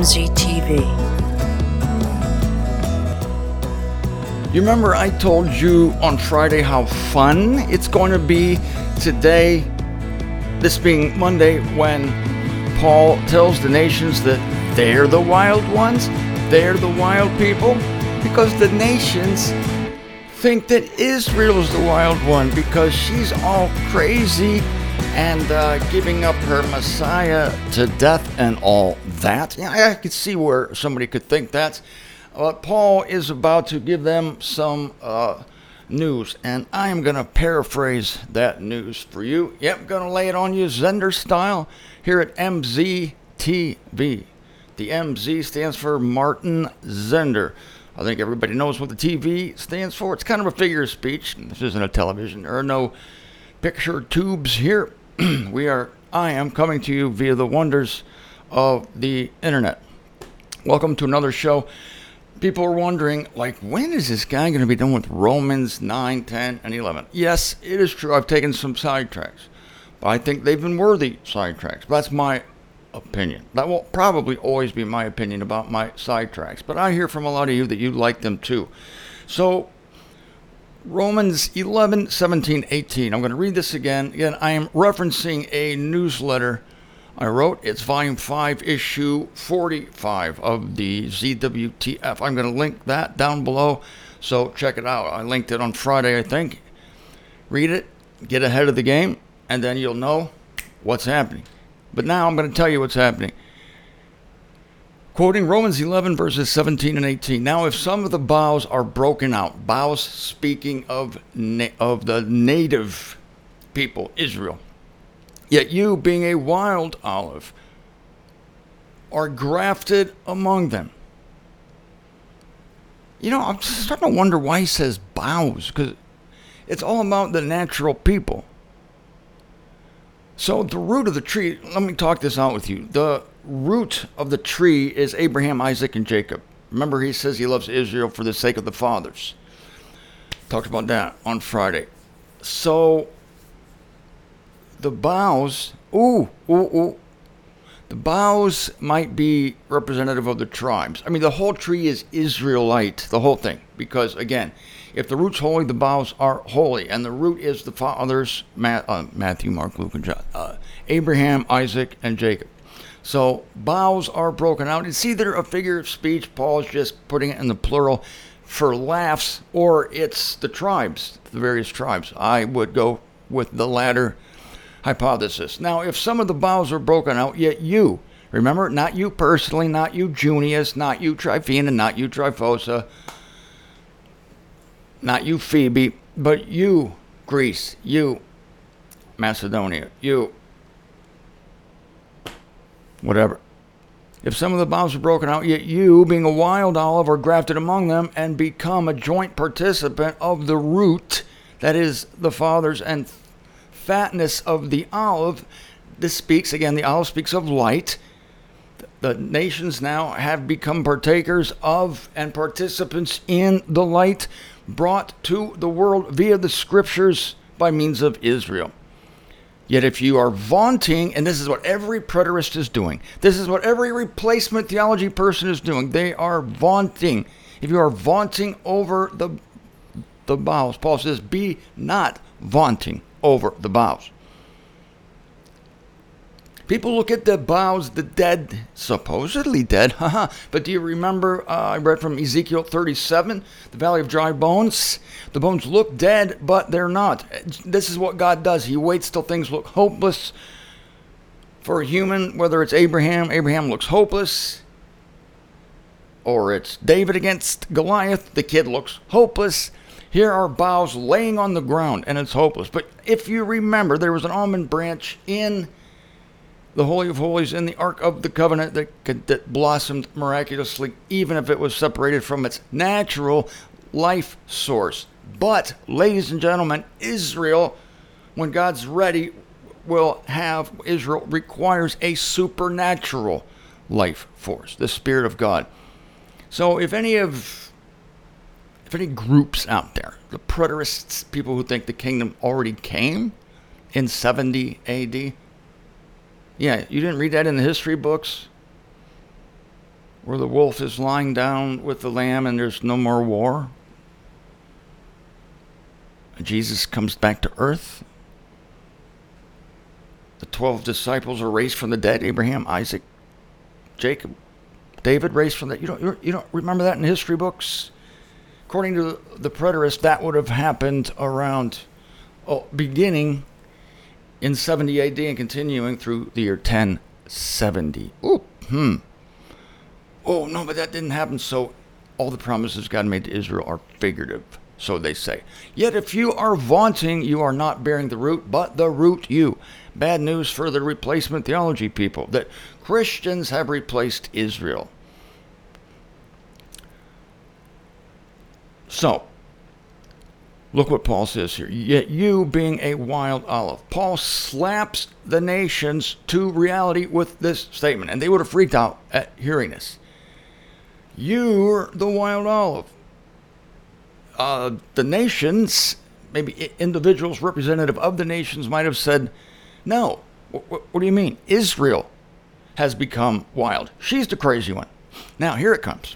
MZTV. You remember I told you on Friday how fun it's going to be today, this being Monday, when Paul tells the nations that they're the wild ones, they're the wild people, because the nations think that Israel's the wild one because she's all crazy and giving up her Messiah to death and all that. Yeah, I could see where somebody could think that. But Paul is about to give them some news, and I am going to paraphrase that news for you. Yep, I'm going to lay it on you Zender style here at MZTV. The MZ stands for Martin Zender. I think everybody knows what the TV stands for. It's kind of a figure of speech. This isn't a television. There are no picture tubes here. I am coming to you via the wonders of the internet. Welcome to another show. People are wondering, when is this guy going to be done with Romans 9, 10, and 11? Yes, it is true. I've taken some sidetracks. But I think they've been worthy sidetracks. That's my opinion. That will probably always be my opinion about my sidetracks. But I hear from a lot of you that you like them too. So, Romans 11, 17, 18. I'm going to read this again. Again, I am referencing a newsletter I wrote. It's volume 5, issue 45 of the ZWTF. I'm going to link that down below, so check it out. I linked it on Friday, I think. Read it, get ahead of the game, and then you'll know what's happening. But now I'm going to tell you what's happening. Quoting Romans 11, verses 17 and 18. Now, if some of the boughs are broken out, boughs speaking of the native people, Israel, yet you, being a wild olive, are grafted among them. You know, I'm starting to wonder why he says boughs, because it's all about the natural people. So the root of the tree, let me talk this out with you. The root of the tree is Abraham, Isaac, and Jacob. Remember, he says he loves Israel for the sake of the fathers. Talked about that on Friday. So the boughs, the boughs might be representative of the tribes. I mean, the whole tree is Israelite, the whole thing. Because, again, if the root's holy, the boughs are holy. And the root is the fathers, Matthew, Mark, Luke, and John. Abraham, Isaac, and Jacob. So, boughs are broken out. It's either a figure of speech, Paul's just putting it in the plural for laughs, or it's the tribes, the various tribes. I would go with the latter hypothesis. Now, if some of the boughs are broken out, yet you, remember, not you personally, not you Junius, not you Tryphena, not you Tryphosa, not you Phoebe, but you Greece, you Macedonia, you whatever. If some of the boughs are broken out, yet you, being a wild olive, are grafted among them and become a joint participant of the root, that is the fathers and fatness of the olive. This speaks, again, the olive speaks of light. The nations now have become partakers of and participants in the light brought to the world via the scriptures by means of Israel. Yet if you are vaunting, and this is what every preterist is doing, this is what every replacement theology person is doing, they are vaunting. If you are vaunting over the boughs, Paul says, be not vaunting over the boughs. People look at the boughs, the dead, supposedly dead, but do you remember, I read from Ezekiel 37, the valley of dry bones? The bones look dead, but they're not. This is what God does. He waits till things look hopeless for a human, whether it's Abraham looks hopeless, or it's David against Goliath, the kid looks hopeless. Here are boughs laying on the ground, and it's hopeless. But if you remember, there was an almond branch in the Holy of Holies in the Ark of the Covenant that blossomed miraculously, even if it was separated from its natural life source. But, ladies and gentlemen, Israel, when God's ready, Israel requires a supernatural life force, the Spirit of God. So if any groups out there, the preterists, people who think the kingdom already came in 70 AD, yeah, you didn't read that in the history books? where the wolf is lying down with the lamb and there's no more war. Jesus comes back to earth. The 12 disciples are raised from the dead. Abraham, Isaac, Jacob, David raised from the dead. You don't remember that in history books? According to the preterist, that would have happened around beginning in 70 AD and continuing through the year 1070. Oh, no, but that didn't happen. So all the promises God made to Israel are figurative, so they say. Yet if you are vaunting, you are not bearing the root, but the root you. Bad news for the replacement theology people, that Christians have replaced Israel. So, look what Paul says here. Yet you being a wild olive. Paul slaps the nations to reality with this statement, and they would have freaked out at hearing this. You're the wild olive. The nations, maybe individuals representative of the nations, might have said, no, what do you mean? Israel has become wild. She's the crazy one. Now, here it comes.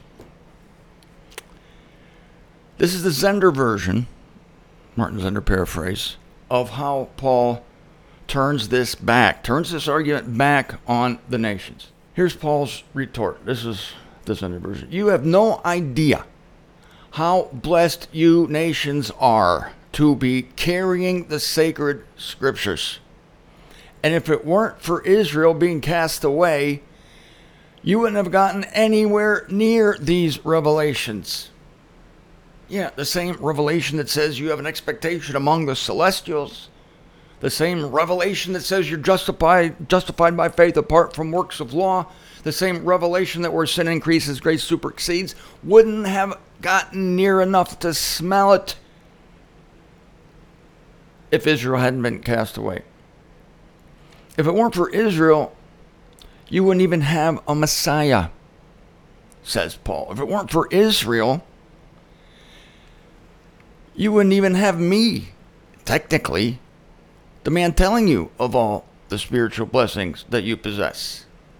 This is the Zender version, Martin Zender paraphrase, of how Paul turns this argument back on the nations. Here's Paul's retort. This is the Zender version. You have no idea how blessed you nations are to be carrying the sacred scriptures. And if it weren't for Israel being cast away, you wouldn't have gotten anywhere near these revelations. Yeah, the same revelation that says you have an expectation among the celestials. The same revelation that says you're justified by faith apart from works of law. The same revelation that where sin increases, grace supersedes. Wouldn't have gotten near enough to smell it if Israel hadn't been cast away. If it weren't for Israel, you wouldn't even have a Messiah, says Paul. If it weren't for Israel, you wouldn't even have me, technically, the man telling you of all the spiritual blessings that you possess.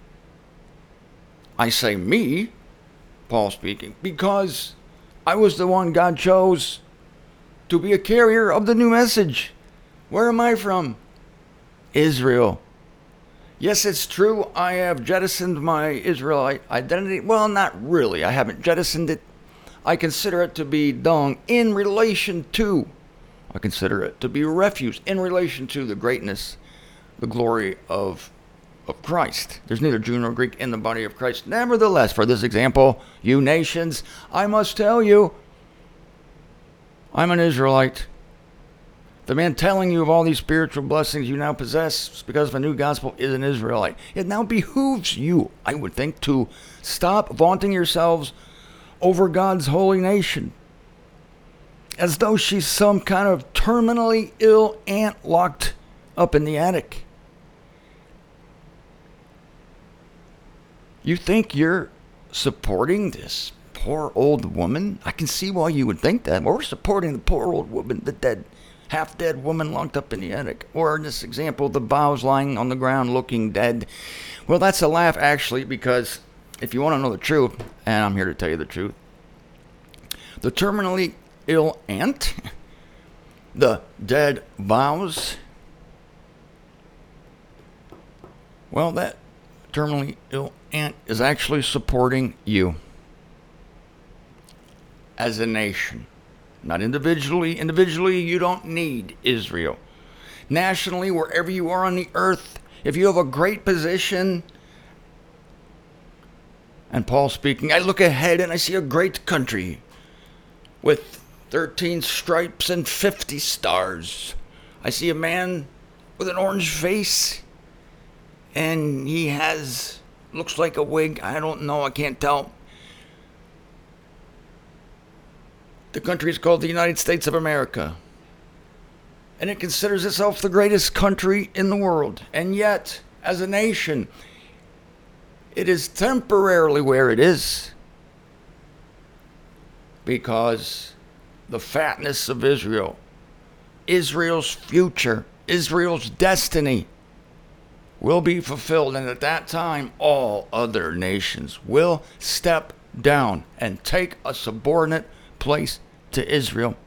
I say me, Paul speaking, because I was the one God chose to be a carrier of the new message. Where am I from? Israel. Yes, it's true, I have jettisoned my Israelite identity. Well, not really. I haven't jettisoned it. I consider it to be dung in relation to, I consider it to be refuse in relation to the greatness, the glory of Christ. There's neither Jew nor Greek in the body of Christ. Nevertheless, for this example, you nations, I must tell you, I'm an Israelite. The man telling you of all these spiritual blessings you now possess because of a new gospel is an Israelite. It now behooves you, I would think, to stop vaunting yourselves over God's holy nation as though she's some kind of terminally ill ant locked up in the attic. You think you're supporting this poor old woman? I can see why you would think that. We're supporting the poor old woman, the dead, half-dead woman locked up in the attic. Or in this example, the vows lying on the ground looking dead. Well, that's a laugh, actually, because if you want to know the truth, and I'm here to tell you the truth, the terminally ill ant, the dead vows, well, that terminally ill ant is actually supporting you as a nation. Not individually. Individually, you don't need Israel. Nationally, wherever you are on the earth, if you have a great position, and Paul speaking, I look ahead and I see a great country with 13 stripes and 50 stars. I see a man with an orange face, and he has, looks like a wig. I don't know, I can't tell. The country is called the United States of America, and it considers itself the greatest country in the world. And yet, as a nation, it is temporarily where it is because the fatness of Israel, Israel's future, Israel's destiny will be fulfilled, and at that time all other nations will step down and take a subordinate place to Israel.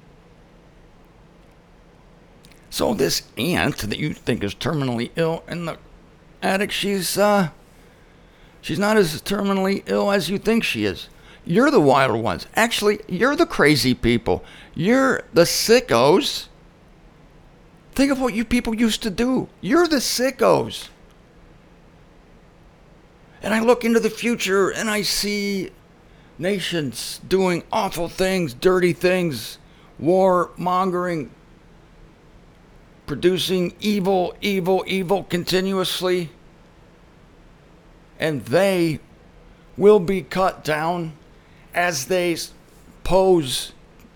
So this aunt that you think is terminally ill in the attic, she's not as terminally ill as you think she is. You're the wild ones. Actually, you're the crazy people. You're the sickos. Think of what you people used to do. You're the sickos. And I look into the future and I see nations doing awful things, dirty things, war mongering, producing evil continuously. And they will be cut down as they pose,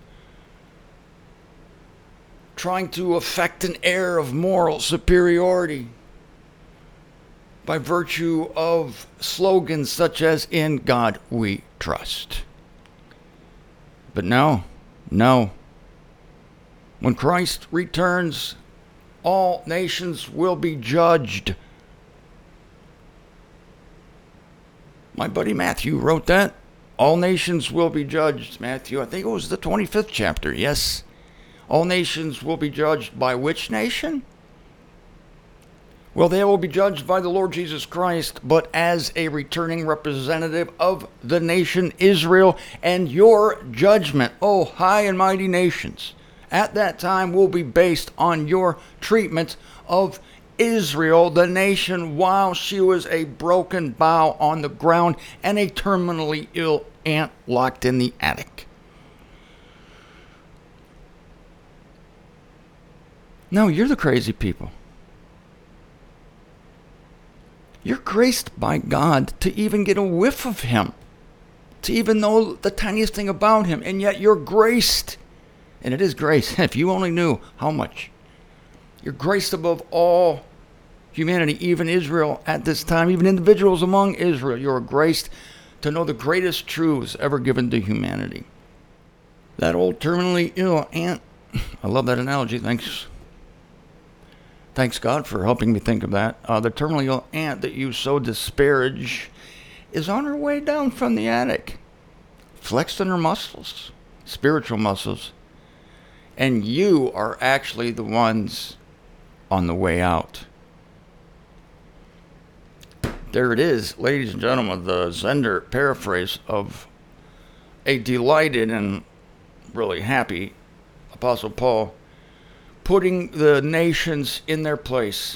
trying to affect an air of moral superiority by virtue of slogans such as "In God We Trust." But no. When Christ returns, all nations will be judged. My buddy Matthew wrote that. All nations will be judged, Matthew. I think it was the 25th chapter. Yes. All nations will be judged by which nation? Well, they will be judged by the Lord Jesus Christ, but as a returning representative of the nation Israel. And your judgment, O high and mighty nations, at that time will be based on your treatment of Israel, the nation, while she was a broken bough on the ground and a terminally ill aunt locked in the attic. No, you're the crazy people. You're graced by God to even get a whiff of him, to even know the tiniest thing about him, and yet you're graced. And it is grace. If you only knew how much. You're graced above all humanity, even Israel at this time, even individuals among Israel. You're graced to know the greatest truths ever given to humanity. That old terminally ill aunt, I love that analogy, thanks God for helping me think of that. The terminally ill aunt that you so disparage is on her way down from the attic, flexed in her muscles, spiritual muscles. And you are actually the ones on the way out. There it is, ladies and gentlemen, the Zender paraphrase of a delighted and really happy Apostle Paul putting the nations in their place,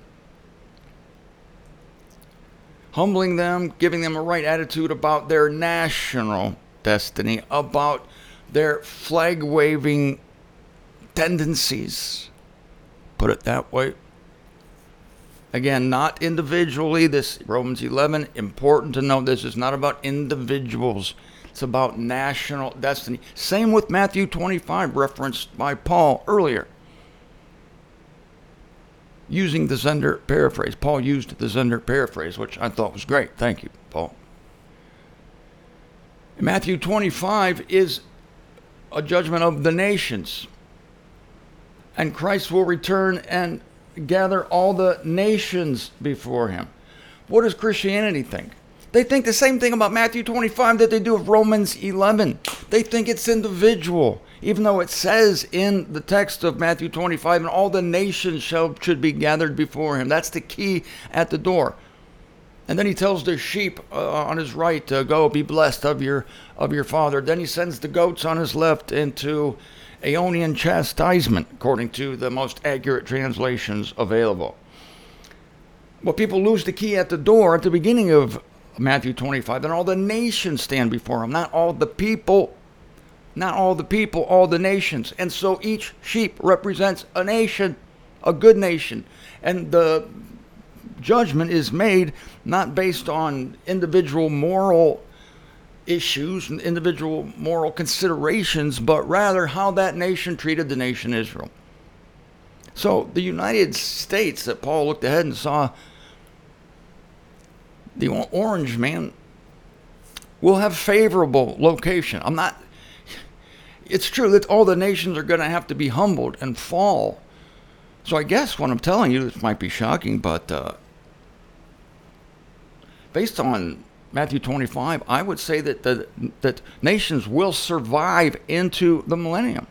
humbling them, giving them a right attitude about their national destiny, about their flag-waving tendencies. Put it that way. Again, not individually. This Romans 11, important to note, this is not about individuals. It's about national destiny. Same with Matthew 25, referenced by Paul earlier. Using the Zender paraphrase. Paul used the Zender paraphrase, which I thought was great. Thank you, Paul. Matthew 25 is a judgment of the nations. And Christ will return and gather all the nations before him. What does Christianity think? They think the same thing about Matthew 25 that they do of Romans 11. They think it's individual, even though it says in the text of Matthew 25, and all the nations should be gathered before him. That's the key at the door. And then he tells the sheep on his right to go, be blessed of your father. Then he sends the goats on his left into Aeonian chastisement, according to the most accurate translations available. Well, people lose the key at the door at the beginning of Matthew 25. Then all the nations stand before him. Not all the people, all the nations. And so each sheep represents a nation, a good nation. And the judgment is made not based on individual moral issues and individual moral considerations, but rather how that nation treated the nation Israel. So the United States that Paul looked ahead and saw, the orange man, will have favorable location. It's true that all the nations are going to have to be humbled and fall. So I guess what I'm telling you, this might be shocking, but based on Matthew 25, I would say that that nations will survive into the millennium.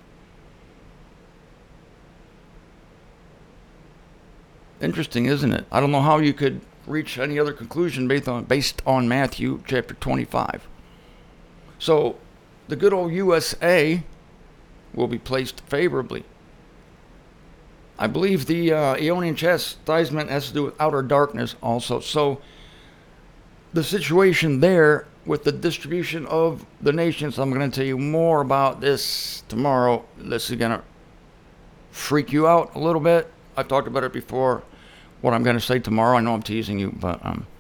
Interesting, isn't it? I don't know how you could reach any other conclusion based on Matthew chapter 25. So the good old USA will be placed favorably. I believe the Aeonian chastisement has to do with outer darkness also. So the situation there with the distribution of the nations, I'm going to tell you more about this tomorrow. This is going to freak you out a little bit. I've talked about it before. What I'm going to say tomorrow, I know I'm teasing you, but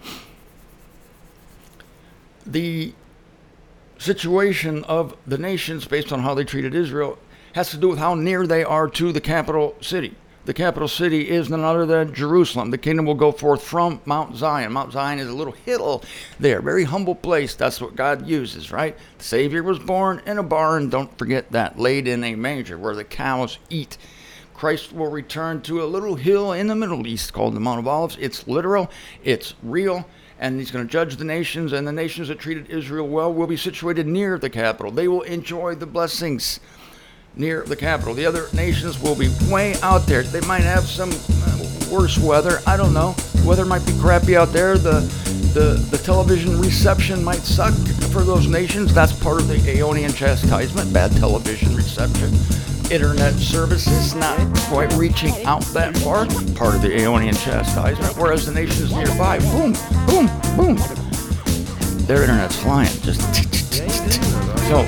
the situation of the nations based on how they treated Israel has to do with how near they are to the capital city. The capital city is none other than Jerusalem. The kingdom will go forth from Mount Zion. Mount Zion is a little hill there, very humble place. That's what God uses, right? The Savior was born in a barn, don't forget that, laid in a manger where the cows eat. Christ will return to a little hill in the Middle East called the Mount of Olives. It's literal, it's real, and he's going to judge the nations, and the nations that treated Israel well will be situated near the capital. They will enjoy the blessings near the capital. The other nations will be way out there. They might have some worse weather. I don't know. The weather might be crappy out there. The television reception might suck for those nations. That's part of the Aeonian chastisement, bad television reception. Internet services not quite reaching out that far, part of the Aeonian chastisement, whereas the nations nearby, boom, boom, boom, their internet's flying, just so.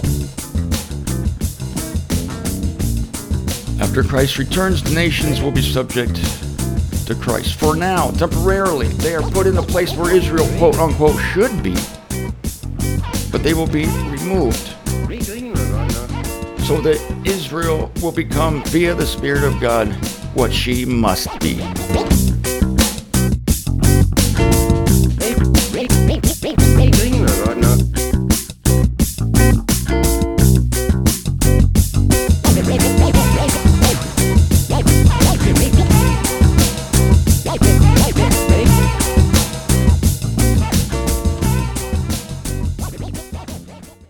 After Christ returns, the nations will be subject to Christ. For now, temporarily, they are put in the place where Israel, quote unquote, should be, but they will be removed, so that Israel will become, via the Spirit of God, what she must be.